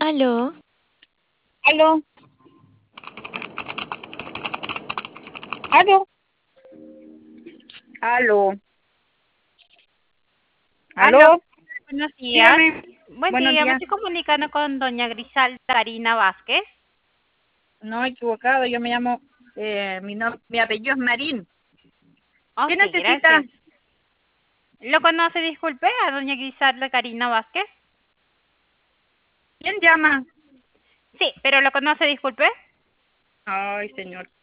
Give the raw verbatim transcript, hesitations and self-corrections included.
Aló, Aló, aló, aló, Aló, aló, buenos días. dígame, Buen buenos día, me días. estoy comunicando con doña Grisalda Karina Vázquez. No, equivocado, yo me llamo, eh, mi, nom- mi apellido es Marín. ¿Qué Ok, necesita? gracias. ¿Lo conoce, disculpe, a doña Grisalda Karina Vázquez? ¿Quién llama? Sí, pero ¿lo conoce, disculpe? Ay, señor.